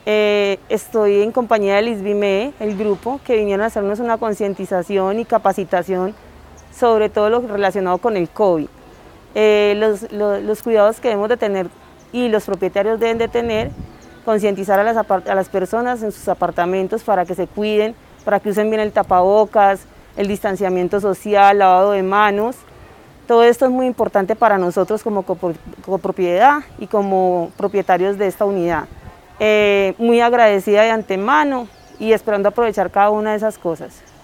Estoy en compañía del ISBIME, el grupo, que vinieron a hacernos una concientización y capacitación sobre todo lo relacionado con el COVID. Los cuidados que debemos de tener y los propietarios deben de tener, concientizar a las personas en sus apartamentos para que se cuiden, para que usen bien el tapabocas, el distanciamiento social, lavado de manos. Todo esto es muy importante para nosotros como copropiedad y como propietarios de esta unidad. Muy agradecida de antemano y esperando aprovechar cada una de esas cosas.